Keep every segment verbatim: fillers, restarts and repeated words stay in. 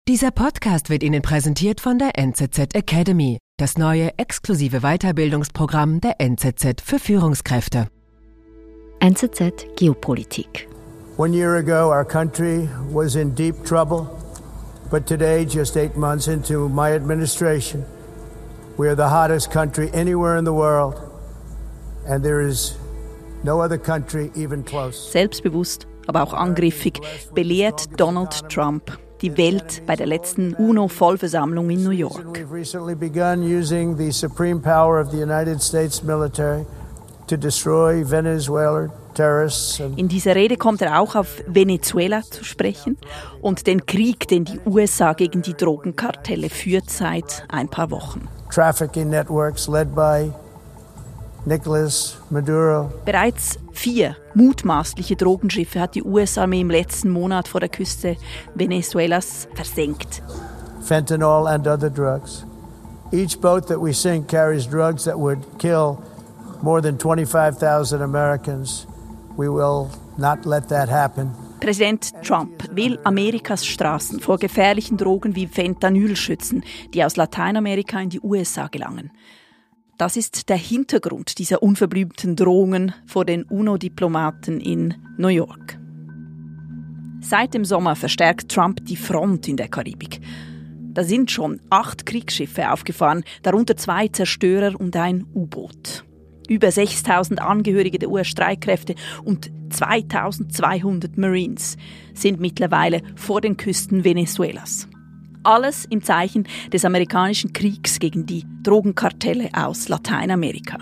Dieser Podcast wird Ihnen präsentiert von der N Z Z Academy, das neue exklusive Weiterbildungsprogramm der N Z Z für Führungskräfte. N Z Z Geopolitik. One year ago, our country was in deep trouble, but today, just eight months into my administration, we are the hottest country anywhere in the world, and there is no other country even close. Selbstbewusst, aber auch angriffig belehrt Donald Trump die Welt bei der letzten UNO-Vollversammlung in New York. We've recently begun using the supreme power of the United States military to destroy Venezuelan terrorists. In dieser Rede kommt er auch auf Venezuela zu sprechen und den Krieg, den die U S A gegen die Drogenkartelle führt seit ein paar Wochen. Trafficking networks led by Nicolas Maduro. Bereits vier mutmaßliche Drogenschiffe hat die U S-Armee im letzten Monat vor der Küste Venezuelas versenkt. Fentanyl and other drugs. Each boat that we sink carries drugs that would kill more than twenty-five thousand Americans. We will not let that happen. Präsident Trump will Amerikas Straßen vor gefährlichen Drogen wie Fentanyl schützen, die aus Lateinamerika in die U S A gelangen. Das ist der Hintergrund dieser unverblümten Drohungen vor den UNO-Diplomaten in New York. Seit dem Sommer verstärkt Trump die Front in der Karibik. Da sind schon acht Kriegsschiffe aufgefahren, darunter zwei Zerstörer und ein U-Boot. Über sechstausend Angehörige der U S-Streitkräfte und zweitausendzweihundert Marines sind mittlerweile vor den Küsten Venezuelas. Alles im Zeichen des amerikanischen Kriegs gegen die Drogenkartelle aus Lateinamerika.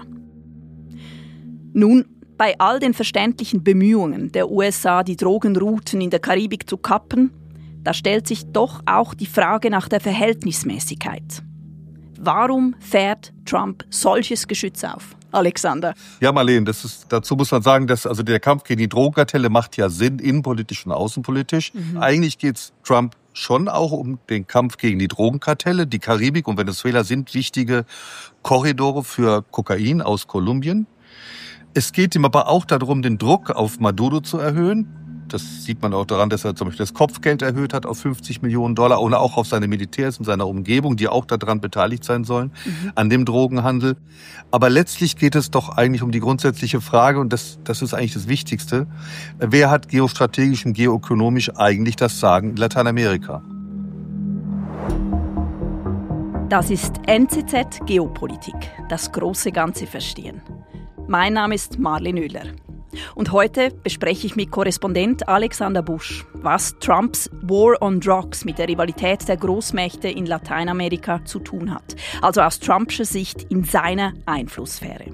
Nun, bei all den verständlichen Bemühungen der U S A, die Drogenrouten in der Karibik zu kappen, da stellt sich doch auch die Frage nach der Verhältnismäßigkeit. Warum fährt Trump solches Geschütz auf? Alexander. Ja, Marlene, das ist, dazu muss man sagen, dass also der Kampf gegen die Drogenkartelle macht ja Sinn, innenpolitisch und außenpolitisch. Mhm. Eigentlich geht es Trump schon auch um den Kampf gegen die Drogenkartelle. Die Karibik und Venezuela sind wichtige Korridore für Kokain aus Kolumbien. Es geht ihm aber auch darum, den Druck auf Maduro zu erhöhen. Das sieht man auch daran, dass er zum Beispiel das Kopfgeld erhöht hat auf fünfzig Millionen Dollar oder auch auf seine Militärs in seiner Umgebung, die auch daran beteiligt sein sollen, mhm. an dem Drogenhandel. Aber letztlich geht es doch eigentlich um die grundsätzliche Frage, und das, das ist eigentlich das Wichtigste, wer hat geostrategisch und geoökonomisch eigentlich das Sagen in Lateinamerika? Das ist N Z Z Geopolitik, das große Ganze verstehen. Mein Name ist Marlene Oehler. Und heute bespreche ich mit Korrespondent Alexander Busch, was Trumps War on Drugs mit der Rivalität der Großmächte in Lateinamerika zu tun hat. Also aus Trumpscher Sicht in seiner Einflusssphäre.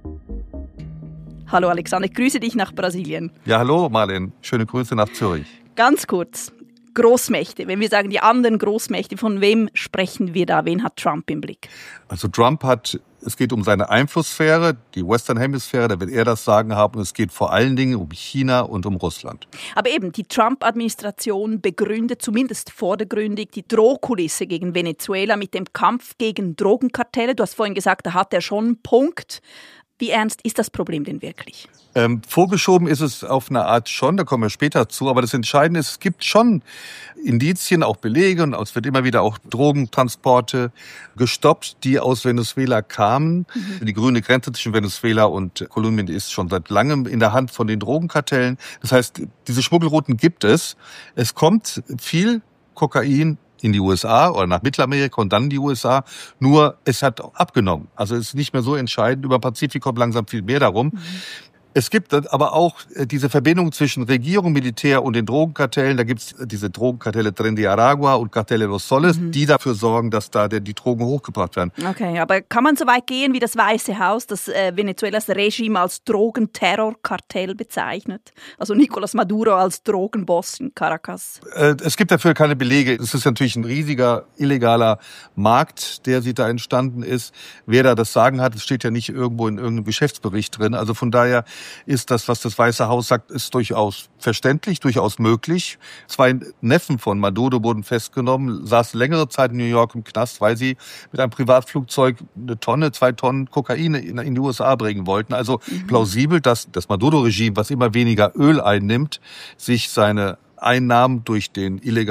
Hallo Alexander, ich grüße dich nach Brasilien. Ja, hallo Marlene, schöne Grüße nach Zürich. Ganz kurz, Großmächte, wenn wir sagen die anderen Großmächte, von wem sprechen wir da? Wen hat Trump im Blick? Also Trump hat, es geht um seine Einflusssphäre, die Western Hemisphäre, da wird er das Sagen haben. Und es geht vor allen Dingen um China und um Russland. Aber eben, die Trump-Administration begründet zumindest vordergründig die Drohkulisse gegen Venezuela mit dem Kampf gegen Drogenkartelle. Du hast vorhin gesagt, da hat er schon einen Punkt. Wie ernst ist das Problem denn wirklich? Ähm, vorgeschoben ist es auf eine Art schon, da kommen wir später zu. Aber das Entscheidende ist, es gibt schon Indizien, auch Belege, und es wird immer wieder auch Drogentransporte gestoppt, die aus Venezuela kamen. Mhm. Die grüne Grenze zwischen Venezuela und Kolumbien ist schon seit langem in der Hand von den Drogenkartellen. Das heißt, diese Schmuggelrouten gibt es. Es kommt viel Kokain in die U S A oder nach Mittelamerika und dann in die U S A. Nur es hat abgenommen. Also es ist nicht mehr so entscheidend. Über Pazifik kommt langsam viel mehr darum. Mhm. Es gibt aber auch diese Verbindung zwischen Regierung, Militär und den Drogenkartellen. Da gibt es diese Drogenkartelle Tren de Aragua und Cartel de los Soles, mhm. die dafür sorgen, dass da die Drogen hochgebracht werden. Okay, aber kann man so weit gehen wie das Weiße Haus, das äh, Venezuelas Regime als Drogenterrorkartell bezeichnet? Also Nicolas Maduro als Drogenboss in Caracas? Äh, es gibt dafür keine Belege. Es ist natürlich ein riesiger illegaler Markt, der sich da entstanden ist. Wer da das Sagen hat, das steht ja nicht irgendwo in irgendeinem Geschäftsbericht drin. Also von daher ist das, was das Weiße Haus sagt, ist durchaus verständlich, durchaus möglich. Zwei Neffen von Maduro wurden festgenommen, saßen längere Zeit in New York im Knast, weil sie mit einem Privatflugzeug eine Tonne, zwei Tonnen Kokain in die U S A bringen wollten. Also mhm. plausibel, dass das Maduro-Regime, was immer weniger Öl einnimmt, sich seine Einnahmen durch den illegalen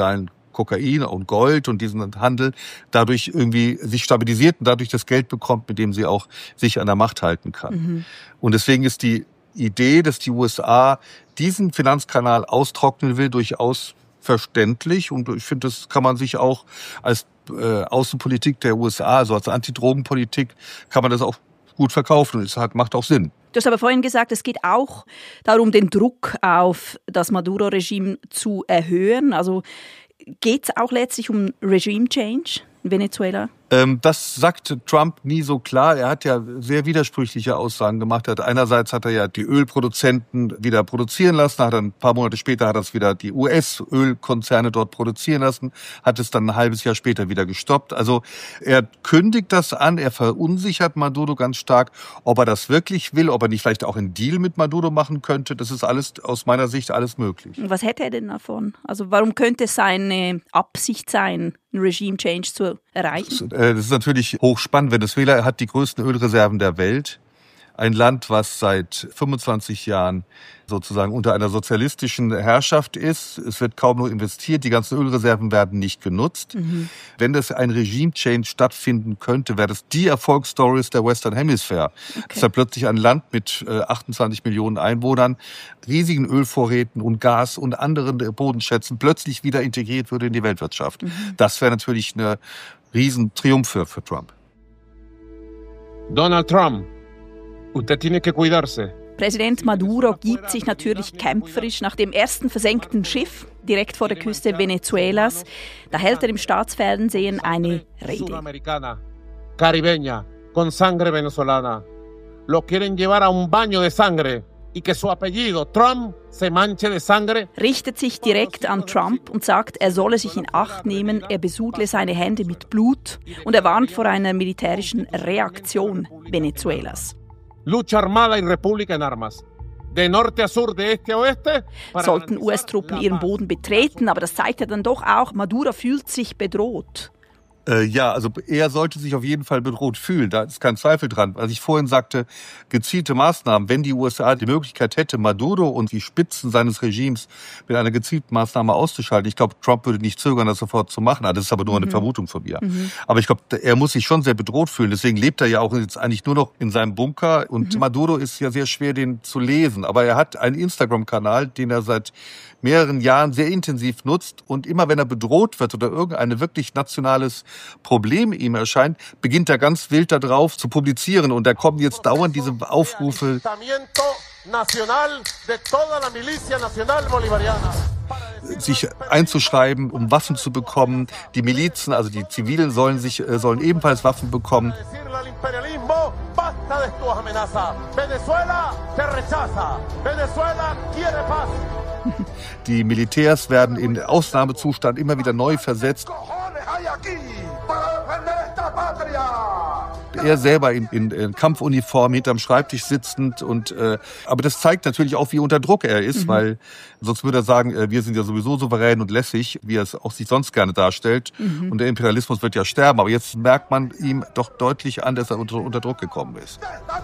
Kokain und Gold und diesen Handel dadurch irgendwie sich stabilisiert und dadurch das Geld bekommt, mit dem sie auch sich an der Macht halten kann. Mhm. Und deswegen ist die Idee, dass die U S A diesen Finanzkanal austrocknen will, durchaus verständlich. Und ich finde, das kann man sich auch als äh, Außenpolitik der U S A, also als Antidrogenpolitik, kann man das auch gut verkaufen. Und es hat, macht auch Sinn. Du hast aber vorhin gesagt, es geht auch darum, den Druck auf das Maduro-Regime zu erhöhen. Also geht es auch letztlich um Regime-Change in Venezuela? Ähm, das sagt Trump nie so klar. Er hat ja sehr widersprüchliche Aussagen gemacht. Er hat, einerseits hat er ja die Ölproduzenten wieder produzieren lassen, hat dann ein paar Monate später hat er es wieder die U S-Ölkonzerne dort produzieren lassen, hat es dann ein halbes Jahr später wieder gestoppt. Also er kündigt das an, er verunsichert Maduro ganz stark. Ob er das wirklich will, ob er nicht vielleicht auch einen Deal mit Maduro machen könnte, das ist alles aus meiner Sicht alles möglich. Was hätte er denn davon? Also warum könnte es seine Absicht sein, einen Regime-Change zu erreichen? Das ist natürlich hochspannend. Venezuela hat die größten Ölreserven der Welt. Ein Land, was seit fünfundzwanzig Jahren sozusagen unter einer sozialistischen Herrschaft ist. Es wird kaum noch investiert. Die ganzen Ölreserven werden nicht genutzt. Mhm. Wenn das ein Regime-Change stattfinden könnte, wäre das die Erfolgsstories der Western Hemisphere. Okay. Dass da plötzlich ein Land mit achtundzwanzig Millionen Einwohnern, riesigen Ölvorräten und Gas und anderen Bodenschätzen plötzlich wieder integriert würde in die Weltwirtschaft. Mhm. Das wäre natürlich eine Riesentriumph für, für Trump. Donald Trump, usted tiene que cuidarse. Präsident Maduro gibt sich natürlich kämpferisch nach dem ersten versenkten Schiff direkt vor der Küste Venezuelas. Da hält er im Staatsfernsehen eine Rede. Sudamericana, caribeña, con sangre venezolana. Lo quieren llevar a un baño de sangre. Y que su apellido, Trump, se manche de sangre. Richtet sich direkt an Trump und sagt, er solle sich in Acht nehmen, er besudle seine Hände mit Blut und er warnt vor einer militärischen Reaktion Venezuelas. Lucha armada y república en armas. De norte a sur, de este a oeste. Sollten U S-Truppen ihren Boden betreten, aber das zeigt ja dann doch auch, Maduro fühlt sich bedroht. Äh, ja, also er sollte sich auf jeden Fall bedroht fühlen, da ist kein Zweifel dran. Was ich vorhin sagte, gezielte Maßnahmen, wenn die U S A die Möglichkeit hätte, Maduro und die Spitzen seines Regimes mit einer gezielten Maßnahme auszuschalten, ich glaube, Trump würde nicht zögern, das sofort zu machen. Das ist aber nur eine mhm. Vermutung von mir. Mhm. Aber ich glaube, er muss sich schon sehr bedroht fühlen, deswegen lebt er ja auch jetzt eigentlich nur noch in seinem Bunker und mhm. Maduro ist ja sehr schwer, den zu lesen. Aber er hat einen Instagram-Kanal, den er seit mehreren Jahren sehr intensiv nutzt und immer wenn er bedroht wird oder irgendein wirklich nationales Problem ihm erscheint, beginnt er ganz wild da drauf zu publizieren und da kommen jetzt dauernd diese Aufrufe, sich einzuschreiben, um Waffen zu bekommen. Die Milizen, also die Zivilen, sollen sich sollen ebenfalls Waffen bekommen. Die Militärs werden in Ausnahmezustand immer wieder neu versetzt. Er selber in, in, in Kampfuniform hinterm Schreibtisch sitzend und äh, aber das zeigt natürlich auch, wie unter Druck er ist, mhm. weil sonst würde er sagen, äh, wir sind ja sowieso souverän und lässig, wie er es auch sich sonst gerne darstellt mhm. und der Imperialismus wird ja sterben, aber jetzt merkt man ihm doch deutlich an, dass er unter, unter Druck gekommen ist.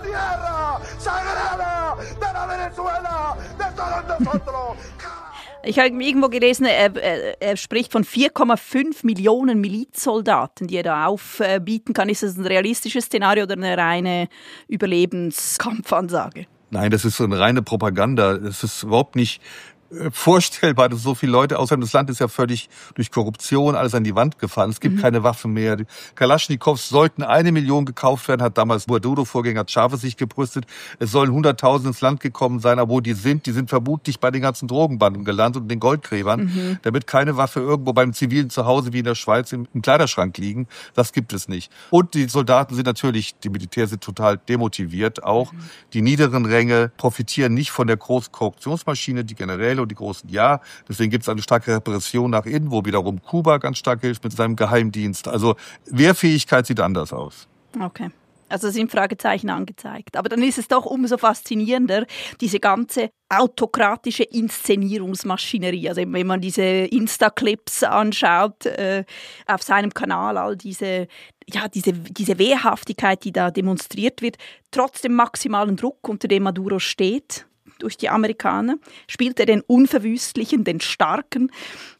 Ich habe irgendwo gelesen, er, er, er spricht von vier Komma fünf Millionen Milizsoldaten, die er da aufbieten kann. Ist das ein realistisches Szenario oder eine reine Überlebenskampfansage? Nein, das ist so eine reine Propaganda. Das ist überhaupt nicht vorstellbar, dass so viele Leute, außerdem das Land ist ja völlig durch Korruption alles an die Wand gefahren. Es gibt mhm. keine Waffen mehr. Die Kalaschnikows sollten eine Million gekauft werden, hat damals Maduro-Vorgänger Chavez sich gebrüstet. Es sollen hunderttausend ins Land gekommen sein, aber wo die sind, die sind vermutlich bei den ganzen Drogenbanden gelandet und den Goldgräbern. Mhm. Da wird keine Waffe irgendwo beim zivilen Zuhause wie in der Schweiz im, im Kleiderschrank liegen. Das gibt es nicht. Und die Soldaten sind natürlich, die Militärs sind total demotiviert. Auch mhm. die niederen Ränge profitieren nicht von der großen Korruptionsmaschine, die generell und die großen ja. Deswegen gibt es eine starke Repression nach innen, wo wiederum Kuba ganz stark hilft mit seinem Geheimdienst. Also Wehrfähigkeit sieht anders aus. Okay. Also sind Fragezeichen angezeigt. Aber dann ist es doch umso faszinierender, diese ganze autokratische Inszenierungsmaschinerie. Also wenn man diese Insta-Clips anschaut äh, auf seinem Kanal, all diese, ja, diese, diese Wehrhaftigkeit, die da demonstriert wird, trotz dem maximalen Druck, unter dem Maduro steht, durch die Amerikaner, spielt er den Unverwüstlichen, den Starken.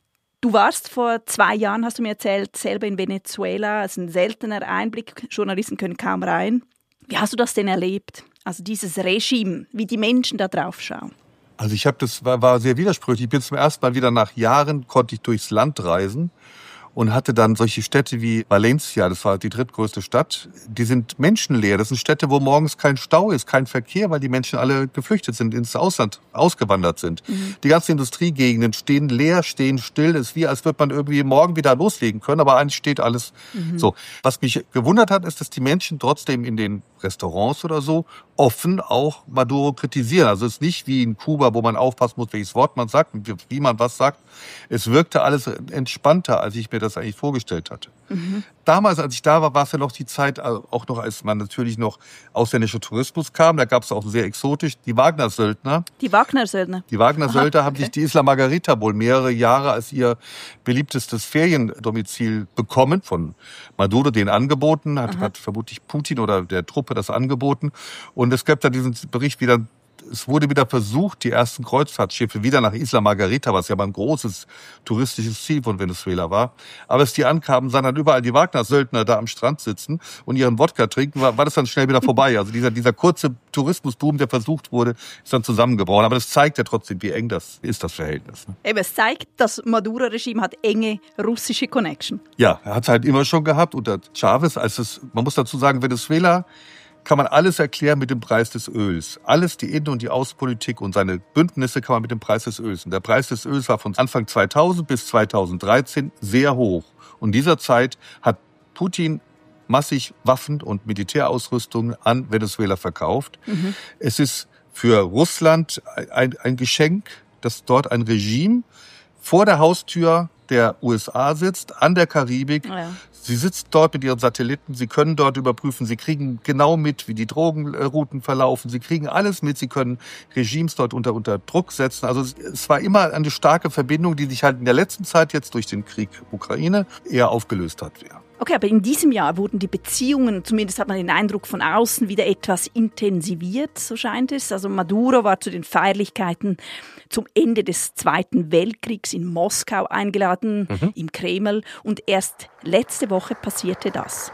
Du warst vor zwei Jahren, hast du mir erzählt, selber in Venezuela. Es ist ein seltener Einblick. Journalisten können kaum rein. Wie hast du das denn erlebt? Also dieses Regime, wie die Menschen da drauf schauen? Also ich habe das war, war sehr widersprüchlich. Ich bin zum ersten Mal wieder nach Jahren, konnte ich durchs Land reisen und hatte dann solche Städte wie Valencia, das war die drittgrößte Stadt, die sind menschenleer. Das sind Städte, wo morgens kein Stau ist, kein Verkehr, weil die Menschen alle geflüchtet sind, ins Ausland ausgewandert sind. Mhm. Die ganzen Industriegegenden stehen leer, stehen still. Es ist wie, als würde man irgendwie morgen wieder loslegen können, aber eigentlich steht alles mhm. so. Was mich gewundert hat, ist, dass die Menschen trotzdem in den Restaurants oder so offen auch Maduro kritisieren. Also es ist nicht wie in Kuba, wo man aufpassen muss, welches Wort man sagt und wie man was sagt. Es wirkte alles entspannter, als ich mir das eigentlich vorgestellt hatte. Mhm. Damals, als ich da war, war es ja noch die Zeit, auch noch als man natürlich noch ausländischer Tourismus kam. Da gab es auch sehr exotisch die Wagner-Söldner. Die Wagner-Söldner? Die Wagner-Söldner haben okay. sich die Isla Margarita wohl mehrere Jahre als ihr beliebtestes Feriendomizil bekommen, von Maduro den angeboten, hat, hat vermutlich Putin oder der Truppe das angeboten. Und es gab da diesen Bericht wieder, es wurde wieder versucht, die ersten Kreuzfahrtschiffe wieder nach Isla Margarita, was ja mal ein großes touristisches Ziel von Venezuela war. Aber als die ankamen, sahen dann überall die Wagner-Söldner da am Strand sitzen und ihren Wodka trinken, war, war das dann schnell wieder vorbei. Also dieser, dieser kurze Tourismusboom, der versucht wurde, ist dann zusammengebrochen. Aber das zeigt ja trotzdem, wie eng das ist, das Verhältnis. Eben, es zeigt, das Maduro-Regime hat enge russische Connection. Ja, er hat es halt immer schon gehabt unter Chavez. Als es, man muss dazu sagen, Venezuela kann man alles erklären mit dem Preis des Öls. Alles, die Innen- und die Außenpolitik und seine Bündnisse kann man mit dem Preis des Öls. Und der Preis des Öls war von Anfang zweitausend bis zweitausenddreizehn sehr hoch. Und in dieser Zeit hat Putin massig Waffen und Militärausrüstung an Venezuela verkauft. Mhm. Es ist für Russland ein, ein Geschenk, dass dort ein Regime vor der Haustür der U S A sitzt, an der Karibik. Ja. Sie sitzt dort mit ihren Satelliten, sie können dort überprüfen, sie kriegen genau mit, wie die Drogenrouten verlaufen, sie kriegen alles mit, sie können Regimes dort unter, unter Druck setzen. Also es war immer eine starke Verbindung, die sich halt in der letzten Zeit jetzt durch den Krieg Ukraine eher aufgelöst hat. Ja. Okay, aber in diesem Jahr wurden die Beziehungen, zumindest hat man den Eindruck von außen, wieder etwas intensiviert, so scheint es. Also Maduro war zu den Feierlichkeiten zum Ende des Zweiten Weltkriegs in Moskau eingeladen, mhm. im Kreml. Und erst letzte Woche passierte das.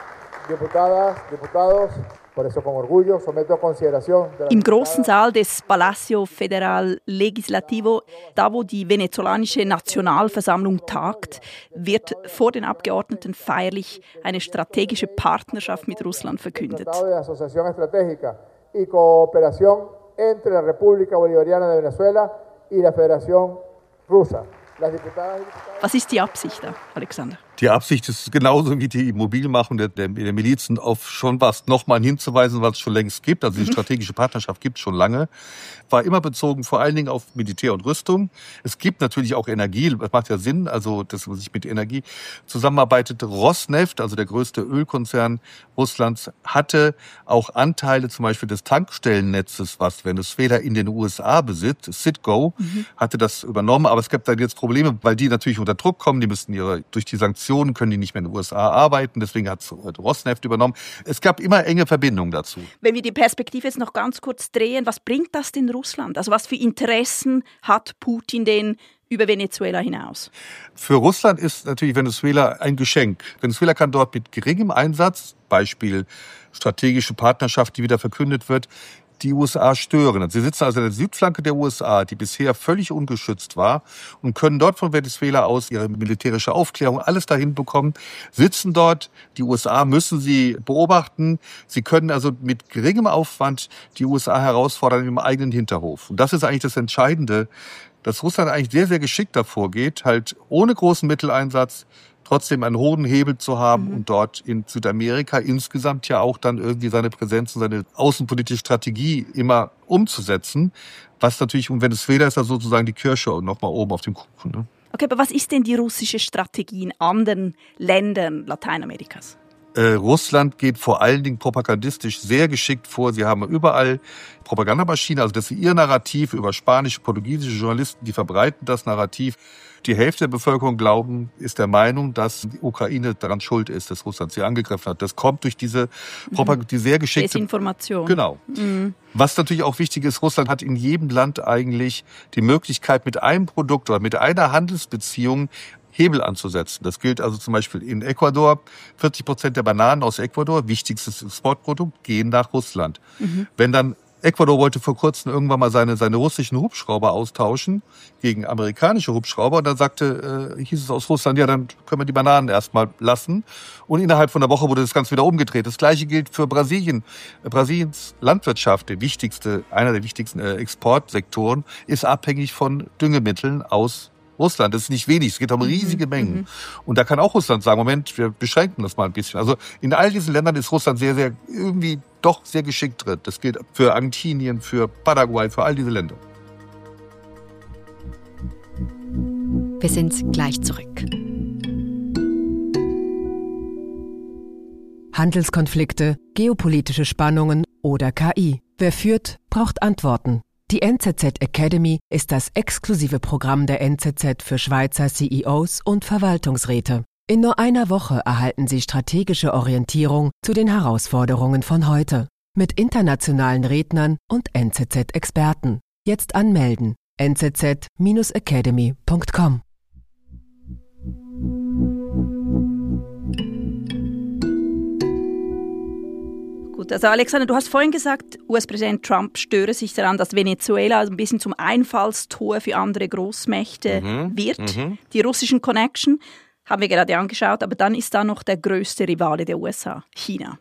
Diputadas, diputados, por eso con orgullo someto a consideración. Im großen Saal des Palacio Federal Legislativo, da wo die venezolanische Nationalversammlung tagt, wird vor den Abgeordneten feierlich eine strategische Partnerschaft mit Russland verkündet. Entre la República Bolivariana de Venezuela y la Federación Rusa. Was ist die Absicht da, Alexander? Die Absicht ist genauso wie die Mobilmachung der, der, der Milizen auf schon was nochmal hinzuweisen, was es schon längst gibt. Also die strategische Partnerschaft gibt es schon lange. War immer bezogen vor allen Dingen auf Militär und Rüstung. Es gibt natürlich auch Energie, das macht ja Sinn, also dass man sich mit Energie zusammenarbeitet. Rosneft, also der größte Ölkonzern Russlands, hatte auch Anteile zum Beispiel des Tankstellennetzes, was Venezuela in den U S A besitzt. Citgo mhm. hatte das übernommen, aber es gibt dann jetzt Probleme, weil die natürlich unter Druck kommen. Die müssen ihre durch die Sanktionen können die nicht mehr in den U S A arbeiten, deswegen hat Rosneft übernommen. Es gab immer enge Verbindungen dazu. Wenn wir die Perspektive jetzt noch ganz kurz drehen, was bringt das denn Russland? Also was für Interessen hat Putin denn über Venezuela hinaus? Für Russland ist natürlich Venezuela ein Geschenk. Venezuela kann dort mit geringem Einsatz, Beispiel strategische Partnerschaft, die wieder verkündet wird, die U S A stören. Sie sitzen also an der Südflanke der U S A, die bisher völlig ungeschützt war, und können dort von Venezuela aus ihre militärische Aufklärung, alles dahin bekommen, sitzen dort. Die U S A müssen sie beobachten. Sie können also mit geringem Aufwand die U S A herausfordern im eigenen Hinterhof. Und das ist eigentlich das Entscheidende, dass Russland eigentlich sehr, sehr geschickt davor geht, halt ohne großen Mitteleinsatz trotzdem einen hohen Hebel zu haben mhm. und dort in Südamerika insgesamt ja auch dann irgendwie seine Präsenz und seine außenpolitische Strategie immer umzusetzen. Was natürlich, und Venezuela ist ja sozusagen die Kirsche nochmal oben auf dem Kuchen. Ne? Okay, aber was ist denn die russische Strategie in anderen Ländern Lateinamerikas? Äh, Russland geht vor allen Dingen propagandistisch sehr geschickt vor. Sie haben überall Propagandamaschinen, also das ist ihr Narrativ über spanische, portugiesische Journalisten, die verbreiten das Narrativ. Die Hälfte der Bevölkerung glauben, ist der Meinung, dass die Ukraine daran schuld ist, dass Russland sie angegriffen hat. Das kommt durch diese Propaganda, die sehr geschickte Desinformation. Genau. Mhm. Was natürlich auch wichtig ist, Russland hat in jedem Land eigentlich die Möglichkeit, mit einem Produkt oder mit einer Handelsbeziehung Hebel anzusetzen. Das gilt also zum Beispiel in Ecuador. vierzig Prozent der Bananen aus Ecuador, wichtigstes Exportprodukt, gehen nach Russland. Mhm. Wenn dann Ecuador wollte vor kurzem irgendwann mal seine, seine russischen Hubschrauber austauschen gegen amerikanische Hubschrauber. Und dann sagte, äh, hieß es aus Russland, ja, dann können wir die Bananen erstmal lassen. Und innerhalb von einer Woche wurde das Ganze wieder umgedreht. Das Gleiche gilt für Brasilien. Brasiliens Landwirtschaft, der wichtigste, einer der wichtigsten äh, Exportsektoren, ist abhängig von Düngemitteln aus Russland. Das ist nicht wenig, es geht um riesige Mengen. Mhm. Und da kann auch Russland sagen, Moment, wir beschränken das mal ein bisschen. Also in all diesen Ländern ist Russland sehr, sehr, irgendwie doch sehr geschickt drin. Das gilt für Argentinien, für Paraguay, für all diese Länder. Wir sind gleich zurück. Handelskonflikte, geopolitische Spannungen oder K I. Wer führt, braucht Antworten. Die N Z Z Academy ist das exklusive Programm der N Z Z für Schweizer C E Os und Verwaltungsräte. In nur einer Woche erhalten Sie strategische Orientierung zu den Herausforderungen von heute. Mit internationalen Rednern und N Z Z-Experten. Jetzt anmelden. n z z Bindestrich academy Punkt com. Gut, also Alexander, du hast vorhin gesagt, U S-Präsident Trump störe sich daran, dass Venezuela also ein bisschen zum Einfallstor für andere Großmächte mhm. wird. Mhm. Die russischen Connection haben wir gerade angeschaut, aber dann ist da noch der größte Rivale der U S A, China.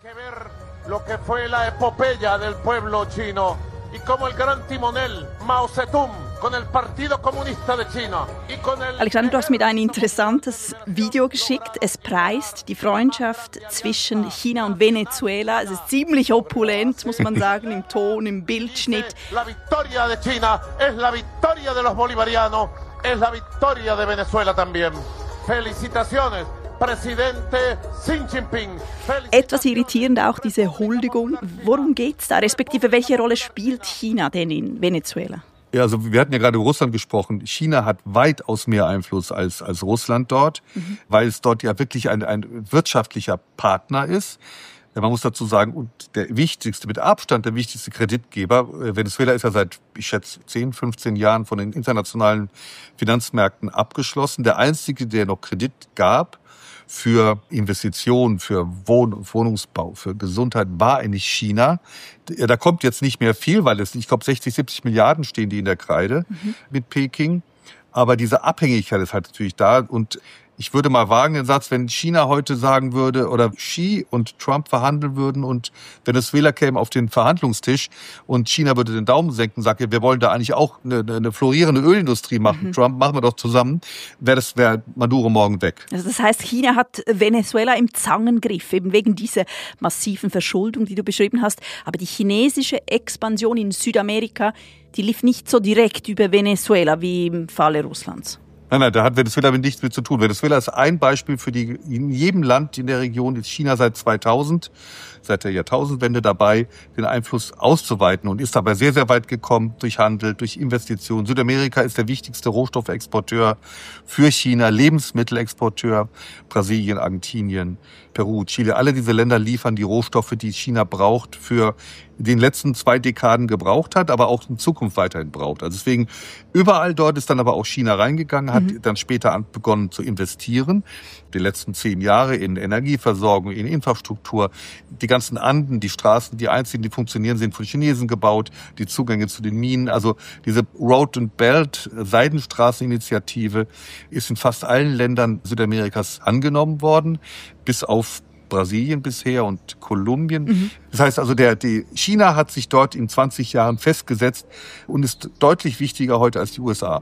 Lo que fue la epopeya del pueblo chino y como el gran timonel Mao Zedong con el Partido Comunista de China y con el Alexander, du hast mir ein interessantes Video geschickt. Es preist die Freundschaft zwischen China und Venezuela. Es ist ziemlich opulent, muss man sagen, im Ton, im Bildschnitt. La victoria de China es la victoria de los bolivarianos, es la victoria de Venezuela también. Felicitaciones. Präsidente Xi Jinping. Etwas irritierend auch diese Huldigung. Worum geht's da? Respektive welche Rolle spielt China denn in Venezuela? Ja, also wir hatten ja gerade über Russland gesprochen. China hat weitaus mehr Einfluss als, als Russland dort, mhm. weil es dort ja wirklich ein, ein wirtschaftlicher Partner ist. Man muss dazu sagen, und der wichtigste, mit Abstand der wichtigste Kreditgeber, Venezuela ist ja seit, ich schätze, zehn, fünfzehn Jahren von den internationalen Finanzmärkten abgeschlossen. Der einzige, der noch Kredit gab für Investitionen, für Wohn- und Wohnungsbau, für Gesundheit, war eigentlich China. Da kommt jetzt nicht mehr viel, weil es, ich glaube, sechzig, siebzig Milliarden stehen die in der Kreide mhm. mit Peking. Aber diese Abhängigkeit ist halt natürlich da. Und ich würde mal wagen den Satz, wenn China heute sagen würde oder Xi und Trump verhandeln würden und Venezuela käme auf den Verhandlungstisch und China würde den Daumen senken und sagen, wir wollen da eigentlich auch eine, eine florierende Ölindustrie machen. Mhm. Trump, machen wir doch zusammen, wäre das wäre Maduro morgen weg. Also das heißt, China hat Venezuela im Zangengriff, eben wegen dieser massiven Verschuldung, die du beschrieben hast. Aber die chinesische Expansion in Südamerika, die lief nicht so direkt über Venezuela wie im Falle Russlands. Nein, nein, da hat Venezuela mit nichts mit zu tun. Venezuela ist ein Beispiel für die, in jedem Land in der Region ist China seit zweitausend, seit der Jahrtausendwende dabei, den Einfluss auszuweiten und ist dabei sehr, sehr weit gekommen durch Handel, durch Investitionen. Südamerika ist der wichtigste Rohstoffexporteur für China, Lebensmittelexporteur, Brasilien, Argentinien, Peru, Chile. Alle diese Länder liefern die Rohstoffe, die China braucht, für den letzten zwei Dekaden gebraucht hat, aber auch in Zukunft weiterhin braucht. Also deswegen, überall dort ist dann aber auch China reingegangen, hat mhm. dann später begonnen zu investieren. Die letzten zehn Jahre in Energieversorgung, in Infrastruktur. Die ganzen Anden, die Straßen, die einzigen, die funktionieren, sind von Chinesen gebaut. Die Zugänge zu den Minen. Also diese Road and Belt Seidenstraßeninitiative ist in fast allen Ländern Südamerikas angenommen worden, bis auf Brasilien bisher und Kolumbien. Mhm. Das heißt also, der, die China hat sich dort in zwanzig Jahren festgesetzt und ist deutlich wichtiger heute als die U S A.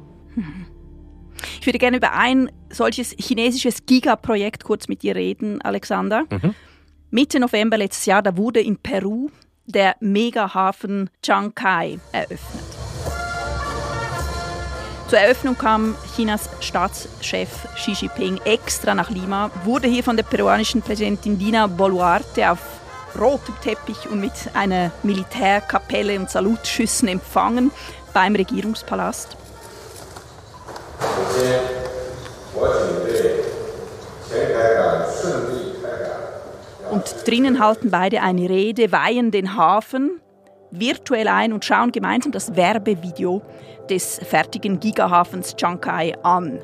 Ich würde gerne über ein solches chinesisches Gigaprojekt kurz mit dir reden, Alexander. Mhm. Mitte November letztes Jahr, da wurde in Peru der Megahafen Chancay eröffnet. Zur Eröffnung kam Chinas Staatschef Xi Jinping extra nach Lima, wurde hier von der peruanischen Präsidentin Dina Boluarte auf rotem Teppich und mit einer Militärkapelle und Salutschüssen empfangen beim Regierungspalast. Und drinnen halten beide eine Rede, weihen den Hafen virtuell ein und schauen gemeinsam das Werbevideo des fertigen Gigahafens Chancay an.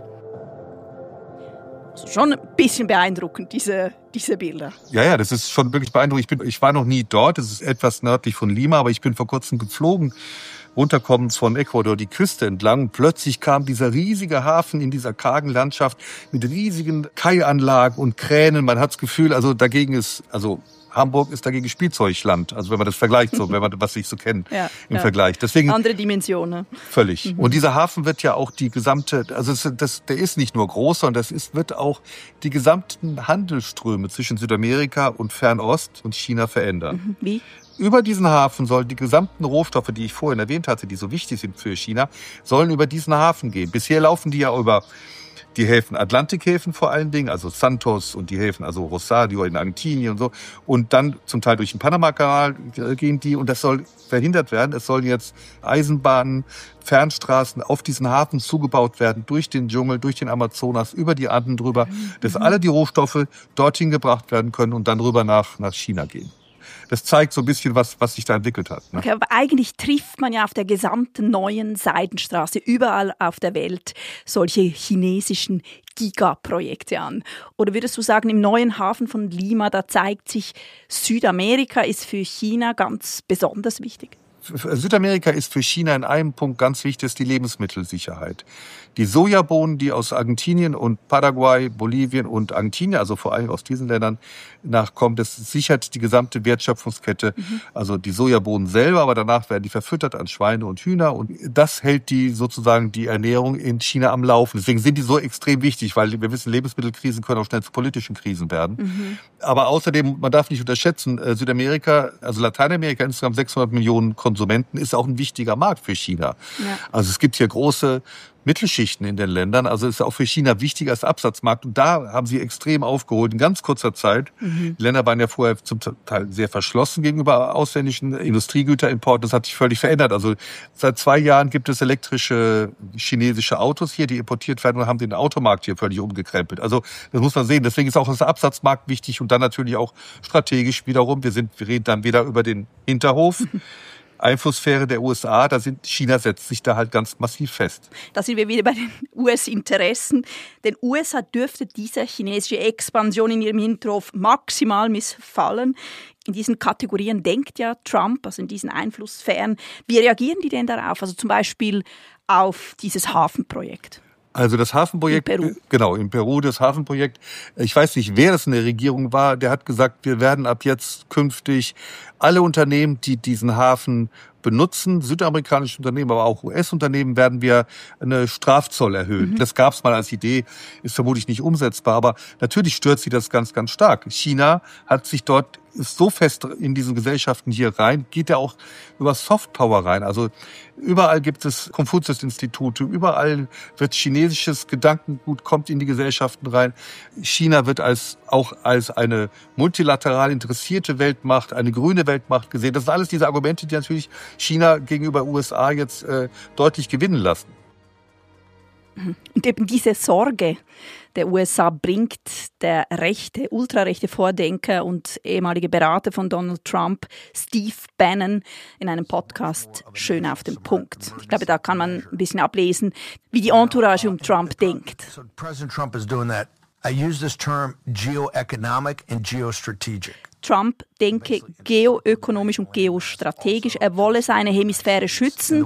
Also schon ein bisschen beeindruckend, diese, diese Bilder. Ja, ja, das ist schon wirklich beeindruckend. Ich, bin, ich war noch nie dort, das ist etwas nördlich von Lima, aber ich bin vor kurzem geflogen, runterkommend von Ecuador die Küste entlang. Plötzlich kam dieser riesige Hafen in dieser kargen Landschaft mit riesigen Kaianlagen und Kränen. Man hat das Gefühl, also dagegen ist, also Hamburg ist dagegen Spielzeugland, also wenn man das vergleicht, so, wenn man was sich so kennt ja, im ja. Vergleich. Deswegen andere Dimensionen. Völlig. Mhm. Und dieser Hafen wird ja auch die gesamte, also das, das, der ist nicht nur groß, sondern das ist, wird auch die gesamten Handelsströme zwischen Südamerika und Fernost und China verändern. Mhm. Wie? Über diesen Hafen sollen die gesamten Rohstoffe, die ich vorhin erwähnt hatte, die so wichtig sind für China, sollen über diesen Hafen gehen. Bisher laufen die ja über die Häfen, Atlantikhäfen vor allen Dingen, also Santos und die Häfen, also Rosario in Argentinien und so. Und dann zum Teil durch den Panama-Kanal gehen die und das soll verhindert werden. Es sollen jetzt Eisenbahnen, Fernstraßen auf diesen Hafen zugebaut werden, durch den Dschungel, durch den Amazonas, über die Anden drüber, dass alle die Rohstoffe dorthin gebracht werden können und dann rüber nach, nach China gehen. Das zeigt so ein bisschen, was, was sich da entwickelt hat. Ne? Okay, aber eigentlich trifft man ja auf der gesamten neuen Seidenstraße überall auf der Welt solche chinesischen Gigaprojekte an. Oder würdest du sagen, im neuen Hafen von Lima, da zeigt sich, Südamerika ist für China ganz besonders wichtig? Südamerika ist für China in einem Punkt ganz wichtig, ist die Lebensmittelsicherheit. Die Sojabohnen, die aus Argentinien und Paraguay, Bolivien und Argentinien, also vor allem aus diesen Ländern nachkommen, das sichert die gesamte Wertschöpfungskette. Mhm. Also die Sojabohnen selber, aber danach werden die verfüttert an Schweine und Hühner und das hält die sozusagen die Ernährung in China am Laufen. Deswegen sind die so extrem wichtig, weil wir wissen, Lebensmittelkrisen können auch schnell zu politischen Krisen werden. Mhm. Aber außerdem, man darf nicht unterschätzen, Südamerika, also Lateinamerika, insgesamt sechshundert Millionen Konsumenten, ist auch ein wichtiger Markt für China. Ja. Also es gibt hier große Mittelschichten in den Ländern, also ist auch für China wichtig als Absatzmarkt. Und da haben sie extrem aufgeholt in ganz kurzer Zeit. Mhm. Die Länder waren ja vorher zum Teil sehr verschlossen gegenüber ausländischen Industriegüterimporten. Das hat sich völlig verändert. Also seit zwei Jahren gibt es elektrische chinesische Autos hier, die importiert werden und haben den Automarkt hier völlig umgekrempelt. Also das muss man sehen. Deswegen ist auch das Absatzmarkt wichtig und dann natürlich auch strategisch wiederum. Wir sind, wir reden dann wieder über den Hinterhof. Einflusssphäre der U S A, da sind, China setzt sich da halt ganz massiv fest. Da sind wir wieder bei den U S-Interessen. Den U S A dürfte diese chinesische Expansion in ihrem Hinterhof maximal missfallen. In diesen Kategorien denkt ja Trump, also in diesen Einflusssphären. Wie reagieren die denn darauf? Also zum Beispiel auf dieses Hafenprojekt? Also das Hafenprojekt, in Peru. Genau, in Peru das Hafenprojekt. Ich weiß nicht, wer das in der Regierung war, der hat gesagt, wir werden ab jetzt künftig alle Unternehmen, die diesen Hafen benutzen, südamerikanische Unternehmen, aber auch U S-Unternehmen, werden wir eine Strafzoll erhöhen. Mhm. Das gab es mal als Idee, ist vermutlich nicht umsetzbar, aber natürlich stört sie das ganz, ganz stark. China hat sich dort, ist so fest in diesen Gesellschaften hier rein, geht ja auch über Softpower rein. Also überall gibt es Konfuzius-Institute, überall wird chinesisches Gedankengut, kommt in die Gesellschaften rein. China wird als auch als eine multilateral interessierte Weltmacht, eine grüne Weltmacht gesehen. Das sind alles diese Argumente, die natürlich China gegenüber U S A jetzt äh, deutlich gewinnen lassen. Und eben diese Sorge der U S A bringt der rechte, ultrarechte Vordenker und ehemalige Berater von Donald Trump, Steve Bannon, in einem Podcast schön auf den Punkt. Ich glaube, da kann man ein bisschen ablesen, wie die Entourage um Trump denkt. So President Trump is doing that. I use this term geoeconomic and geostrategic. Trump denke geoökonomisch und geostrategisch. Er wolle seine Hemisphäre schützen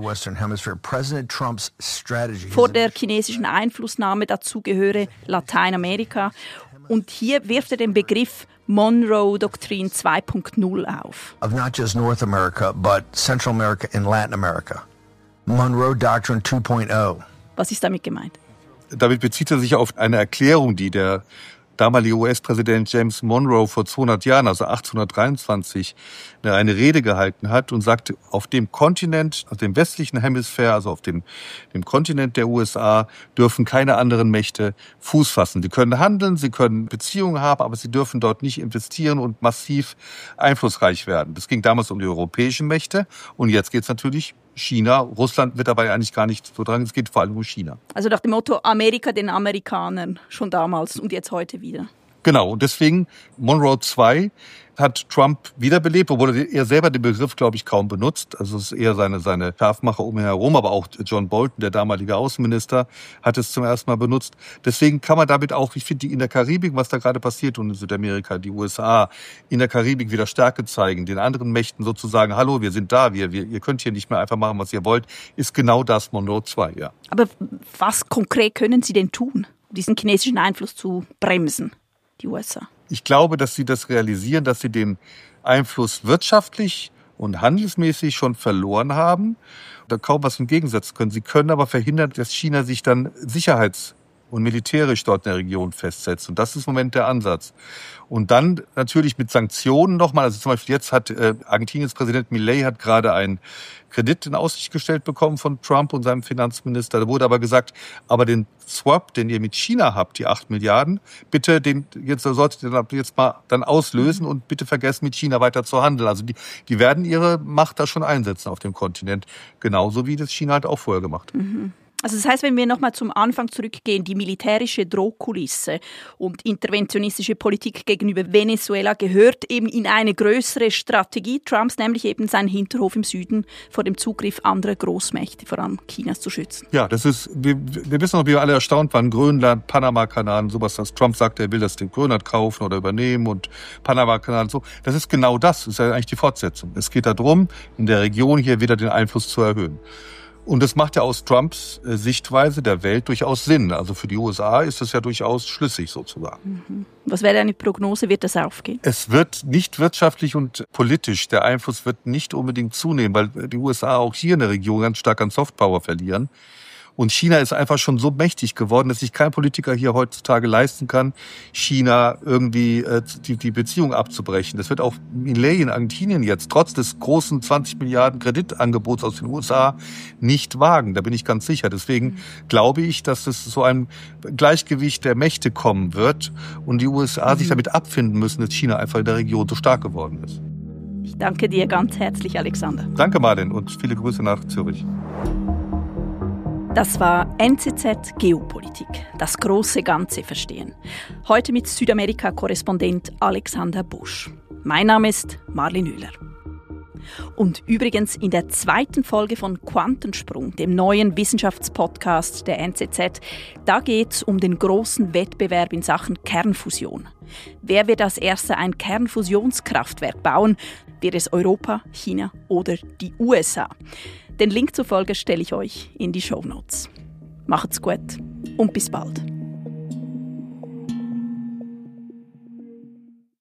vor der chinesischen Einflussnahme. Dazu gehöre Lateinamerika. Und hier wirft er den Begriff Monroe-Doktrin zwei Punkt null auf. Of not just North America, but Central America and Latin America. Monroe Doctrine zwei Punkt null. Was ist damit gemeint? Damit bezieht er sich auf eine Erklärung, die der damalige U S-Präsident James Monroe vor zweihundert Jahren, also achtzehnhundertdreiundzwanzig, eine Rede gehalten hat und sagte, auf dem Kontinent, auf dem westlichen Hemisphäre, also auf dem, dem Kontinent der U S A, dürfen keine anderen Mächte Fuß fassen. Sie können handeln, sie können Beziehungen haben, aber sie dürfen dort nicht investieren und massiv einflussreich werden. Das ging damals um die europäischen Mächte und jetzt geht es natürlich China. Russland wird dabei eigentlich gar nicht so dran. Es geht vor allem um China. Also nach dem Motto Amerika den Amerikanern schon damals und jetzt heute wieder. Genau, und deswegen Monroe zwei hat Trump wiederbelebt, obwohl er selber den Begriff, glaube ich, kaum benutzt. Also es ist eher seine, seine Scharfmacher um ihn herum, aber auch John Bolton, der damalige Außenminister, hat es zum ersten Mal benutzt. Deswegen kann man damit auch, ich finde, in der Karibik, was da gerade passiert und in Südamerika, die U S A, in der Karibik wieder Stärke zeigen, den anderen Mächten sozusagen, hallo, wir sind da, wir, wir, ihr könnt hier nicht mehr einfach machen, was ihr wollt, ist genau das Monroe zwei, ja. Aber was konkret können Sie denn tun, um diesen chinesischen Einfluss zu bremsen, die U S A? Ich glaube, dass sie das realisieren, dass sie den Einfluss wirtschaftlich und handelsmäßig schon verloren haben. Da kaum was entgegensetzen können. Sie können aber verhindern, dass China sich dann sicherheits- und militärisch dort in der Region festsetzt. Und das ist im Moment der Ansatz. Und dann natürlich mit Sanktionen nochmal. Also zum Beispiel jetzt hat äh, Argentiniens Präsident Milei hat gerade einen Kredit in Aussicht gestellt bekommen von Trump und seinem Finanzminister. Da wurde aber gesagt, aber den Swap, den ihr mit China habt, die acht Milliarden, bitte den jetzt solltet ihr jetzt mal dann auslösen und bitte vergessen, mit China weiter zu handeln. Also die, die werden ihre Macht da schon einsetzen auf dem Kontinent. Genauso wie das China halt auch vorher gemacht hat. Mhm. Also das heißt, wenn wir nochmal zum Anfang zurückgehen, die militärische Drohkulisse und interventionistische Politik gegenüber Venezuela gehört eben in eine größere Strategie Trumps, nämlich eben seinen Hinterhof im Süden vor dem Zugriff anderer Großmächte, vor allem Chinas, zu schützen. Ja, das ist, wir, wir wissen noch, wie wir alle erstaunt waren, Grönland, Panama-Kanal, sowas, dass Trump sagt, er will das den Grönland kaufen oder übernehmen und Panama-Kanal und so. Das ist genau das, das ist ja eigentlich die Fortsetzung. Es geht darum, in der Region hier wieder den Einfluss zu erhöhen. Und das macht ja aus Trumps Sichtweise der Welt durchaus Sinn. Also für die U S A ist das ja durchaus schlüssig sozusagen. Mhm. Was wäre eine Prognose? Wird das aufgehen? Es wird nicht wirtschaftlich und politisch. Der Einfluss wird nicht unbedingt zunehmen, weil die U S A auch hier in der Region ganz stark an Softpower verlieren. Und China ist einfach schon so mächtig geworden, dass sich kein Politiker hier heutzutage leisten kann, China irgendwie äh, die, die Beziehung abzubrechen. Das wird auch Milei in Argentinien jetzt trotz des großen zwanzig Milliarden Kreditangebots aus den U S A nicht wagen. Da bin ich ganz sicher. Deswegen mhm. glaube ich, dass es so ein Gleichgewicht der Mächte kommen wird und die U S A mhm. sich damit abfinden müssen, dass China einfach in der Region so stark geworden ist. Ich danke dir ganz herzlich, Alexander. Danke, Martin, und viele Grüße nach Zürich. Das war N Z Z Geopolitik, das große Ganze verstehen. Heute mit Südamerika-Korrespondent Alexander Busch. Mein Name ist Marlin Müller. Und übrigens in der zweiten Folge von Quantensprung, dem neuen Wissenschaftspodcast der N Z Z, da geht es um den großen Wettbewerb in Sachen Kernfusion. Wer wird als Erster ein Kernfusionskraftwerk bauen? Wird es Europa, China oder die U S A? Den Link zur Folge stelle ich euch in die Shownotes. Macht's gut und bis bald.